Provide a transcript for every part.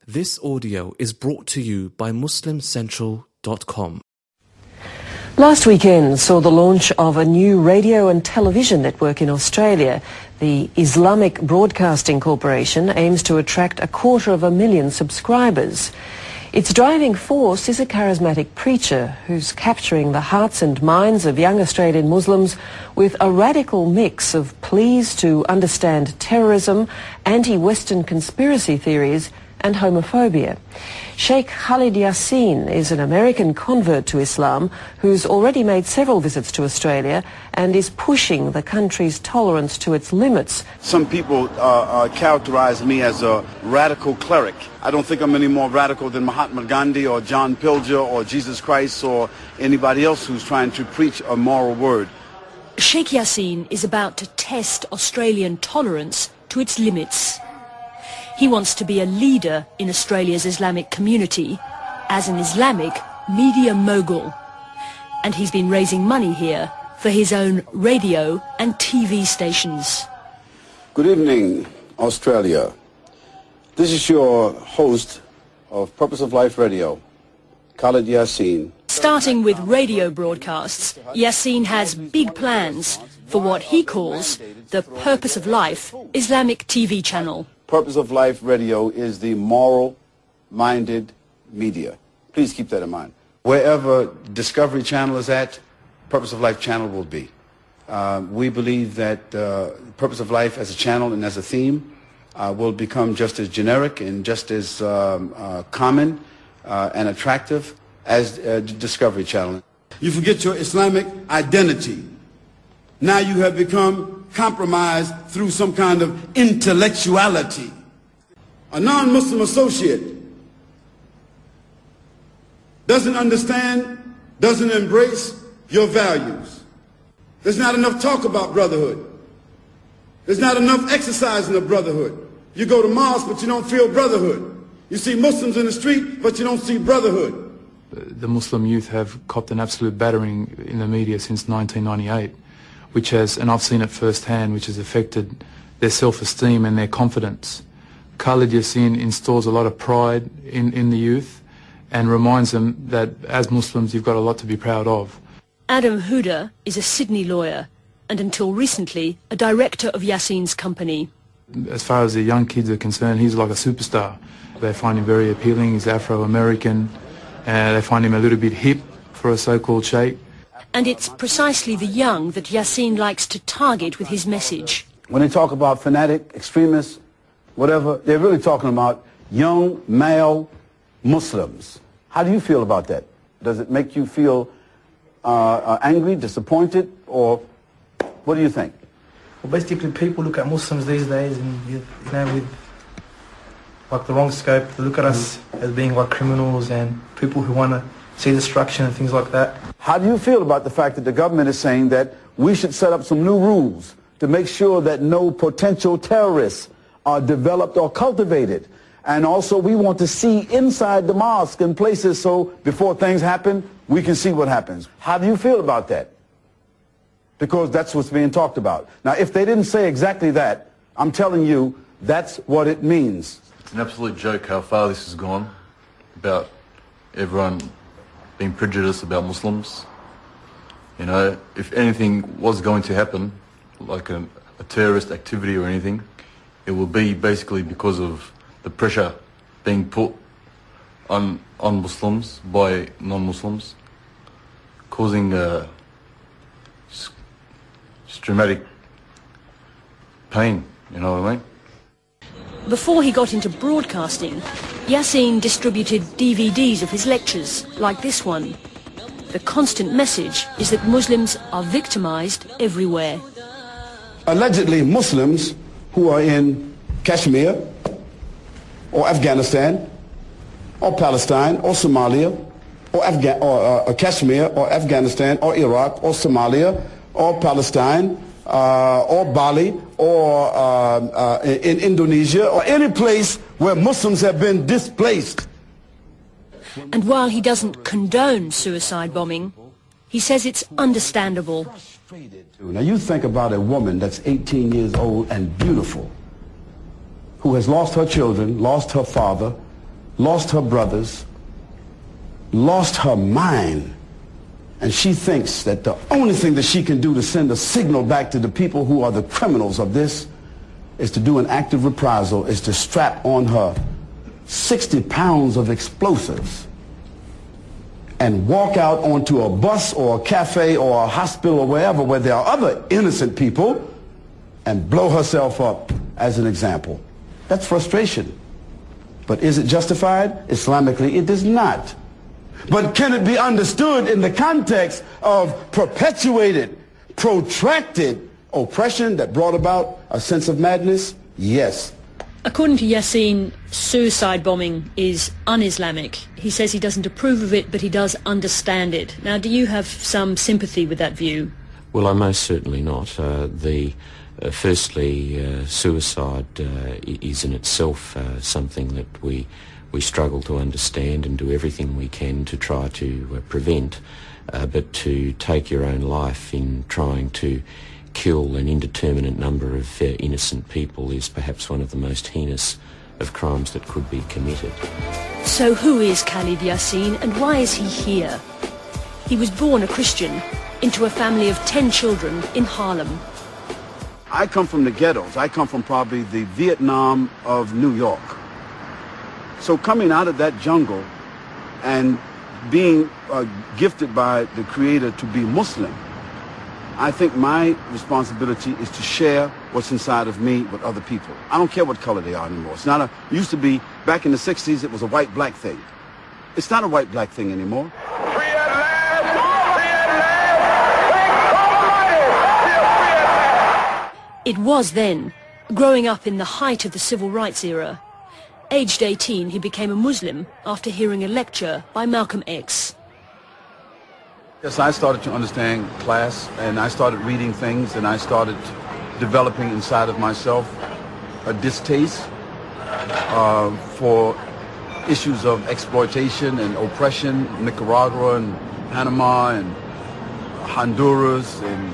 This audio is brought to you by MuslimCentral.com. Last weekend saw the launch of a new radio and television network in Australia. The Islamic Broadcasting Corporation aims to attract 250,000 subscribers. Its driving force is a charismatic preacher who's capturing the hearts and minds of young Australian Muslims with a radical mix of pleas to understand terrorism, anti-Western conspiracy theories and homophobia. Sheikh Khalid Yasin is an American convert to Islam who's already made several visits to Australia and is pushing the country's tolerance to its limits. Some people characterize me as a radical cleric. I don't think I'm any more radical than Mahatma Gandhi or John Pilger or Jesus Christ or anybody else who's trying to preach a moral word. Sheikh Yasin is about to test Australian tolerance to its limits. He wants to be a leader in Australia's Islamic community as an Islamic media mogul. And he's been raising money here for his own radio and TV stations. Good evening, Australia. This is your host of Purpose of Life Radio, Khalid Yasin. Starting with radio broadcasts, Yasin has big plans for what he calls the Purpose of Life Islamic TV channel. Purpose of Life Radio is the moral-minded media. Please keep that in mind. Wherever Discovery Channel is at, Purpose of Life channel will be. We believe that Purpose of Life as a channel and as a theme will become just as generic and just as common and attractive as Discovery Channel. You forget your Islamic identity. Now you have become compromised through some kind of intellectuality. A non-Muslim associate doesn't understand, doesn't embrace your values. There's not enough talk about brotherhood. There's not enough exercise in the brotherhood. You go to mosque, but you don't feel brotherhood. You see Muslims in the street, but you don't see brotherhood. The Muslim youth have copped an absolute battering in the media since 1998. Which has, and I've seen it firsthand, which has affected their self-esteem and their confidence. Khalid Yasin installs a lot of pride in the youth and reminds them that as Muslims you've got a lot to be proud of. Adam Huda is a Sydney lawyer and until recently a director of Yasin's company. As far as the young kids are concerned, he's like a superstar. They find him very appealing, he's Afro-American, they find him a little bit hip for a so-called sheikh. And it's precisely the young that Yasin likes to target with his message. When they talk about fanatic, extremists, whatever, they're really talking about young male Muslims. How do you feel about that? Does it make you feel angry, disappointed, or what do you think? Well, basically people look at Muslims these days and, you know, with like the wrong scope. They look at us as being like criminals and people who want to see destruction and things like that. How do you feel about the fact that the government is saying that we should set up some new rules to make sure that no potential terrorists are developed or cultivated? And also we want to see inside the mosque and places so before things happen, we can see what happens. How do you feel about that? Because that's what's being talked about. Now, if they didn't say exactly that, I'm telling you, that's what it means. It's an absolute joke how far this has gone about everyone being prejudiced about Muslims. You know, if anything was going to happen, like a terrorist activity or anything, it will be basically because of the pressure being put on Muslims by non-Muslims, causing dramatic pain, you know what I mean? Before he got into broadcasting, Yasin distributed DVDs of his lectures, like this one. The constant message is that Muslims are victimized everywhere. Allegedly, Muslims who are in Kashmir or Afghanistan or Palestine or Somalia or Kashmir or Afghanistan or Iraq or Somalia or Palestine or Bali or in Indonesia or any place where Muslims have been displaced. And while he doesn't condone suicide bombing, he says it's understandable. Now you think about a woman that's 18 years old and beautiful, who has lost her children, lost her father, lost her brothers, lost her mind, and she thinks that the only thing that she can do to send a signal back to the people who are the criminals of this is to do an act of reprisal, is to strap on her 60 pounds of explosives and walk out onto a bus or a cafe or a hospital or wherever where there are other innocent people and blow herself up as an example. That's frustration. But is it justified? Islamically, it is not. But can it be understood in the context of perpetuated, protracted oppression that brought about a sense of madness? Yes. According to Yassin, suicide bombing is un-Islamic. He says he doesn't approve of it, but he does understand it. Now, do you have some sympathy with that view? Well, I'm most certainly not. Firstly, suicide is in itself something that we struggle to understand and do everything we can to try to prevent. But to take your own life in trying to kill an indeterminate number of innocent people is perhaps one of the most heinous of crimes that could be committed. So who is Khalid Yassin and why is he here? He was born a Christian into a family of 10 children in Harlem. I come from the ghettos. I come from probably the Vietnam of New York. So coming out of that jungle and being gifted by the Creator to be Muslim, I think my responsibility is to share what's inside of me with other people. I don't care what color they are anymore. It's not it used to be, back in the 60s, it was a white-black thing. It's not a white-black thing anymore. Free at last! Free at last! Thank God Almighty! It was then, growing up in the height of the civil rights era. Aged 18, he became a Muslim after hearing a lecture by Malcolm X. Yes, I started to understand class, and I started reading things, and I started developing inside of myself a distaste for issues of exploitation and oppression, Nicaragua and Panama and Honduras and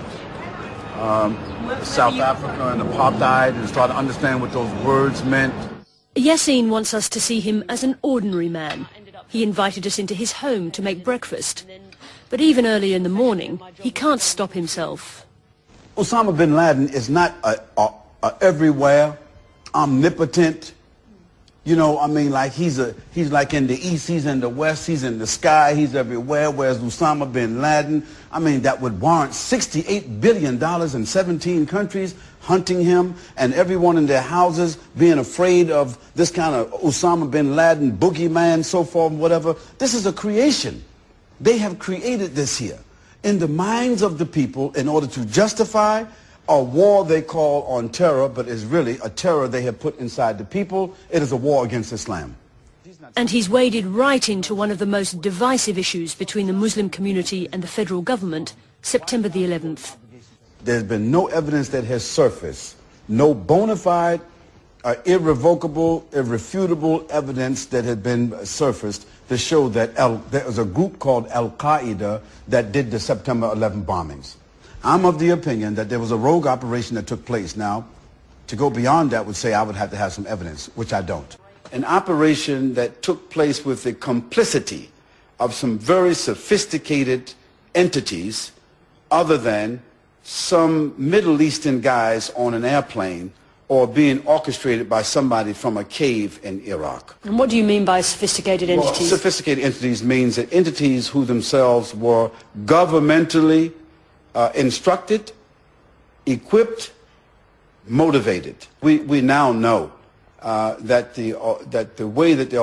South Africa and apartheid, and started to understand what those words meant. Yassin wants us to see him as an ordinary man. He invited us into his home to make breakfast. But even early in the morning, he can't stop himself. Osama bin Laden is not a everywhere, omnipotent, you know, I mean, like he's like in the east, he's in the west, he's in the sky, he's everywhere, whereas Osama bin Laden, I mean, that would warrant $68 billion in 17 countries hunting him, and everyone in their houses being afraid of this kind of Osama bin Laden, boogeyman, so forth, whatever. This is a creation. They have created this here in the minds of the people in order to justify a war they call on terror, but is really a terror they have put inside the people. It is a war against Islam. And he's waded right into one of the most divisive issues between the Muslim community and the federal government, September the 11th. There's been no evidence that has surfaced, no bona fide, irrevocable, irrefutable evidence that had been surfaced to show that there was a group called Al-Qaeda that did the September 11 bombings. I'm of the opinion that there was a rogue operation that took place. Now, to go beyond that would say I would have to have some evidence, which I don't. An operation that took place with the complicity of some very sophisticated entities other than some Middle Eastern guys on an airplane or being orchestrated by somebody from a cave in Iraq. And what do you mean by sophisticated entities? Well, sophisticated entities means that entities who themselves were governmentally instructed, equipped, motivated. We now know that the way that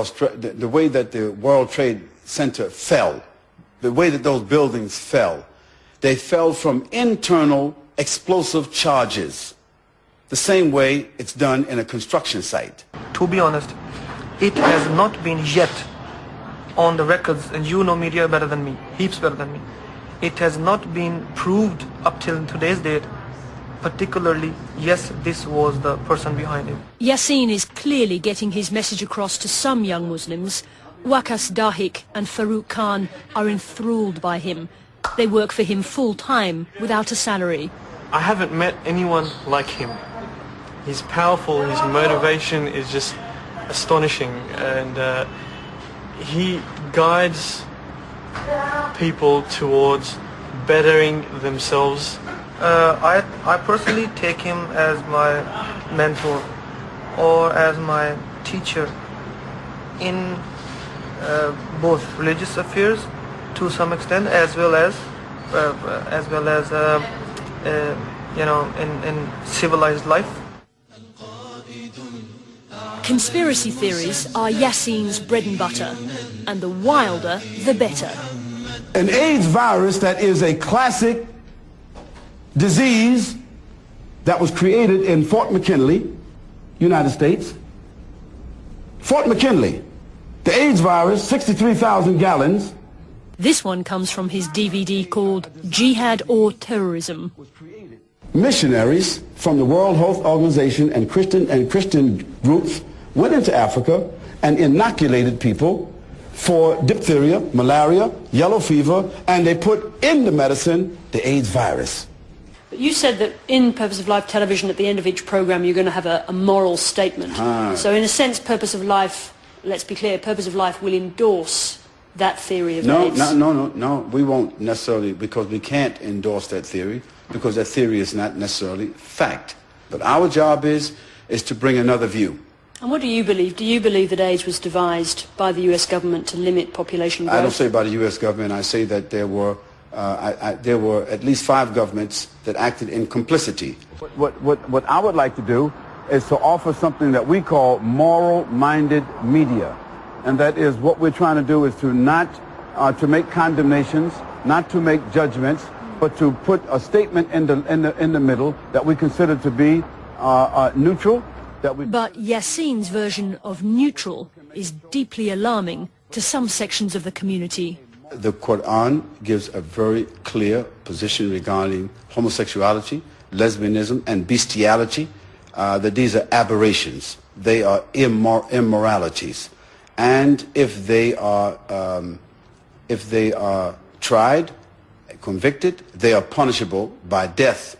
the World Trade Center fell, the way that those buildings fell, they fell from internal explosive charges, the same way it's done in a construction site. To be honest, it has not been yet on the records, and you know media better than me, heaps better than me. It has not been proved up till today's date, particularly, yes, this was the person behind it. Yassin is clearly getting his message across to some young Muslims. Waqas Dahik and Farouk Khan are enthralled by him. They work for him full-time without a salary. I haven't met anyone like him. He's powerful, his motivation is just astonishing, and he guides people towards bettering themselves. I personally take him as my mentor or as my teacher in both religious affairs to some extent, as well as in civilized life. Conspiracy theories are Yasin's bread and butter, and the wilder the better. An AIDS virus that is a classic disease that was created in Fort McKinley, United States. Fort McKinley, the AIDS virus, 63,000 gallons. This one comes from his DVD called Jihad or Terrorism. Missionaries from the World Health Organization and Christian groups went into Africa and inoculated people for diphtheria, malaria, yellow fever, and they put in the medicine the AIDS virus. But you said that in Purpose of Life television, at the end of each program, you're going to have a moral statement. So in a sense, Purpose of Life, let's be clear, Purpose of Life will endorse that theory of AIDS. No, we won't necessarily, because we can't endorse that theory, because that theory is not necessarily fact. But our job is to bring another view. And what do you believe? Do you believe that AIDS was devised by the U.S. government to limit population growth? I don't say by the U.S. government. I say that there were at least 5 governments that acted in complicity. What I would like to do is to offer something that we call moral-minded media. And that is, what we're trying to do is to not to make condemnations, not to make judgments, but to put a statement in the middle that we consider to be neutral. But Yasin's version of neutral is deeply alarming to some sections of the community. The Quran gives a very clear position regarding homosexuality, lesbianism, and bestiality, that these are aberrations. They are immoralities. And if they are tried, convicted, they are punishable by death.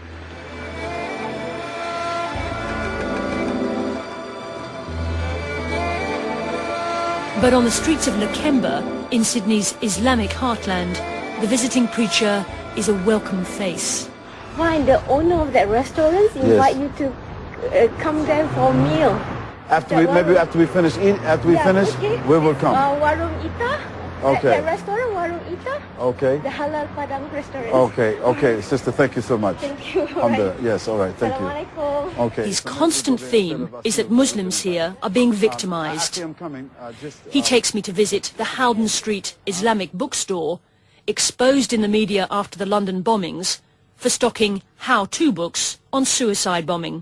But on the streets of Lakemba, in Sydney's Islamic heartland, the visiting preacher is a welcome face. Why the owner of that restaurant invite you to come there for a meal? After we finish, we will come. Warung Ita. Okay. The restaurant Warung Ita. Okay. The Halal Padang restaurant. Okay, sister, thank you so much. Thank you. Yes, all right, thank you. Okay. His constant theme is that Muslims here are being victimized. He takes me to visit the Howden Street Islamic bookstore, exposed in the media after the London bombings, for stocking how-to books on suicide bombing.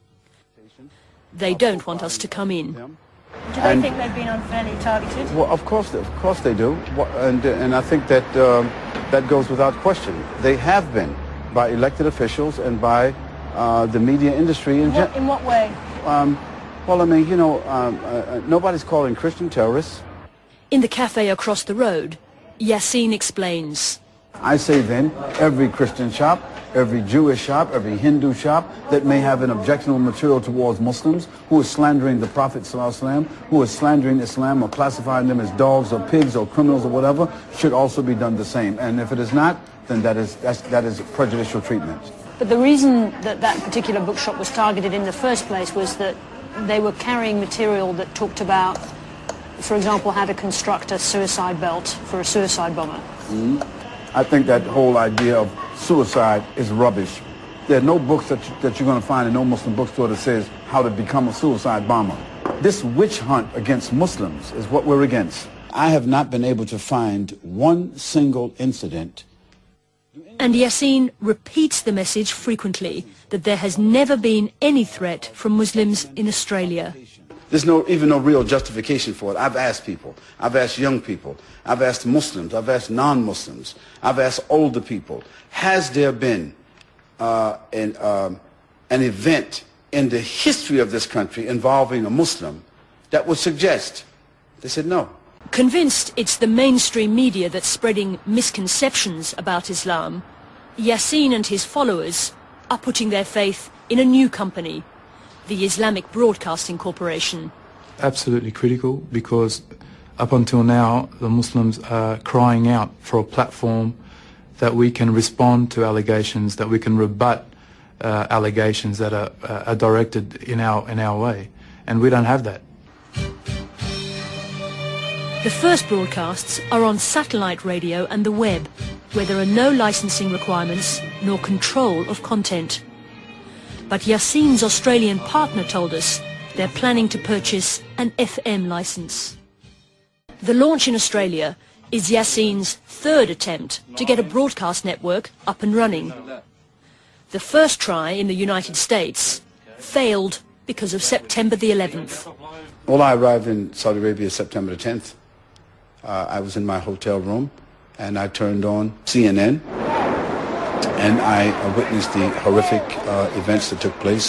They don't want us to come in. Do they think they've been unfairly targeted? Well, of course they do, and I think that that goes without question. They have been by elected officials and by the media industry in general. In what way? Well, I mean, nobody's calling Christian terrorists. In the cafe across the road, Yasin explains. I say then, every Christian shop, every Jewish shop, every Hindu shop that may have an objectionable material towards Muslims, who is slandering the Prophet ﷺ, who is slandering Islam or classifying them as dogs or pigs or criminals or whatever, should also be done the same. And if it is not, then that is prejudicial treatment. But the reason that that particular bookshop was targeted in the first place was that they were carrying material that talked about, for example, how to construct a suicide belt for a suicide bomber. Mm-hmm. I think that whole idea of suicide is rubbish. There are no books that you're going to find in no Muslim bookstore that says how to become a suicide bomber. This witch hunt against Muslims is what we're against. I have not been able to find one single incident. And Yasin repeats the message frequently that there has never been any threat from Muslims in Australia. There's even no real justification for it. I've asked people. I've asked young people. I've asked Muslims. I've asked non-Muslims. I've asked older people. Has there been an event in the history of this country involving a Muslim that would suggest? They said no. Convinced it's the mainstream media that's spreading misconceptions about Islam, Yasin and his followers are putting their faith in a new company, the Islamic Broadcasting Corporation. Absolutely critical, because Up until now, the Muslims are crying out for a platform that we can respond to allegations, that we can rebut allegations that are directed in our way, and we don't have that. The first broadcasts are on satellite radio and the web, where there are no licensing requirements nor control of content. But Yasseen's Australian partner told us they're planning to purchase an FM licence. The launch in Australia is Yasseen's third attempt to get a broadcast network up and running. The first try in the United States failed because of September the 11th. Well, I arrived in Saudi Arabia September the 10th. I was in my hotel room and I turned on CNN and I witnessed the horrific events that took place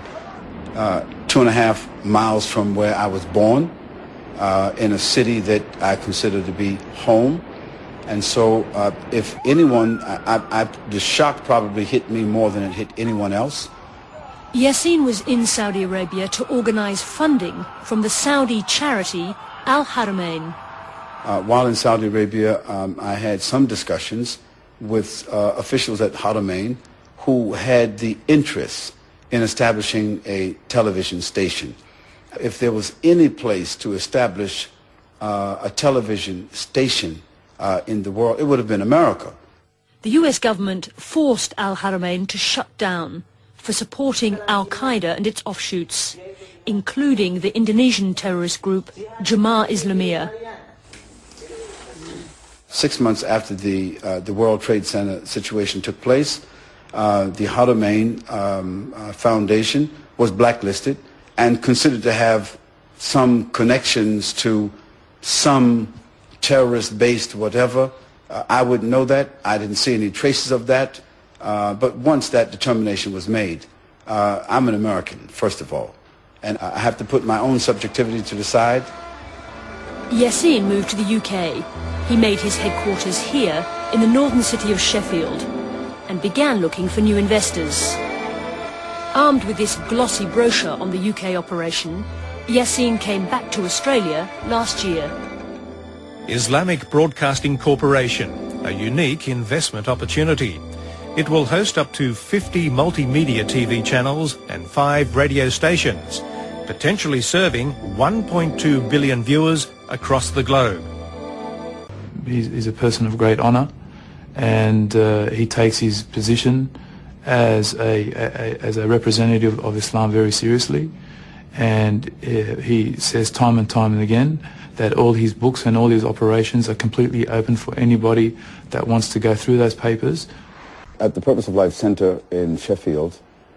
2.5 miles from where I was born, in a city that I consider to be home. And so if anyone, the shock probably hit me more than it hit anyone else. Yasseen was in Saudi Arabia to organise funding from the Saudi charity Al Haramain. While in Saudi Arabia, I had some discussions with officials at Haramain who had the interest in establishing a television station. If there was any place to establish a television station in the world, it would have been America. The US government forced Al Haramain to shut down for supporting Al-Qaeda and its offshoots, including the Indonesian terrorist group Jemaah Islamiyah. 6 months after the World Trade Center situation took place, the Haramain Foundation was blacklisted and considered to have some connections to some terrorist-based whatever. I wouldn't know that. I didn't see any traces of that. But once that determination was made, I'm an American, first of all, and I have to put my own subjectivity to the side. Yasseen moved to the UK. He made his headquarters here in the northern city of Sheffield and began looking for new investors. Armed with this glossy brochure on the UK operation, Yasseen came back to Australia last year. Islamic Broadcasting Corporation, a unique investment opportunity. It will host up to 50 multimedia TV channels and 5 radio stations, potentially serving 1.2 billion viewers across the globe. He's a person of great honour, and he takes his position as a representative of Islam very seriously, and he says time and time and again that all his books and all his operations are completely open for anybody that wants to go through those papers. At the Purpose of Life Center in Sheffield,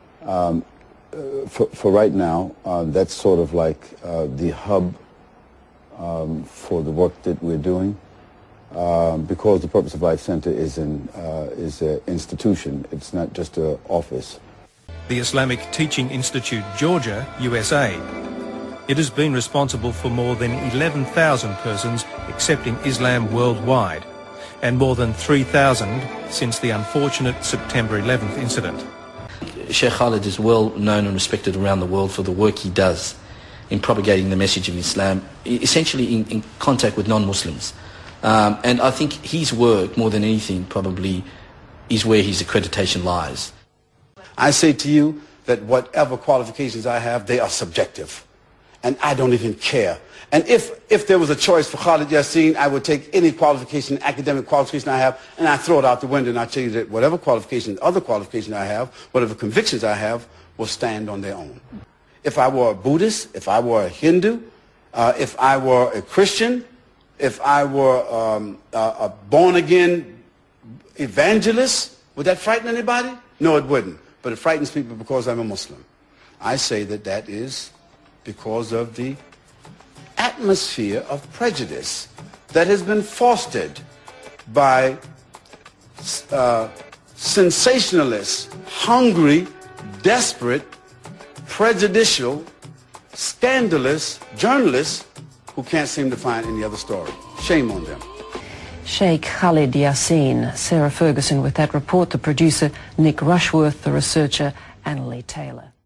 for right now, that's sort of like the hub for the work that we're doing. Because the Purpose of Life Center is an institution. It's not just an office. The Islamic Teaching Institute, Georgia, USA. It has been responsible for more than 11,000 persons accepting Islam worldwide, and more than 3,000 since the unfortunate September 11th incident. Sheikh Khalid is well known and respected around the world for the work he does in propagating the message of Islam, essentially in contact with non-Muslims. And I think his work, more than anything, probably is where his accreditation lies. I say to you that whatever qualifications I have, they are subjective. And I don't even care. And if there was a choice for Khalid Yasseen, I would take any qualification, academic qualification I have, and I throw it out the window, and I tell you that whatever qualifications, other qualifications I have, whatever convictions I have, will stand on their own. If I were a Buddhist, if I were a Hindu, if I were a Christian, if I were a born-again evangelist, would that frighten anybody? No, it wouldn't. But it frightens people because I'm a Muslim. I say that that is because of the atmosphere of prejudice that has been fostered by sensationalists, hungry, desperate, prejudicial, scandalous journalists who can't seem to find any other story. Shame on them. Sheikh Khalid Yasseen. Sarah Ferguson with that report, the producer Nick Rushworth, the researcher Annalie Taylor.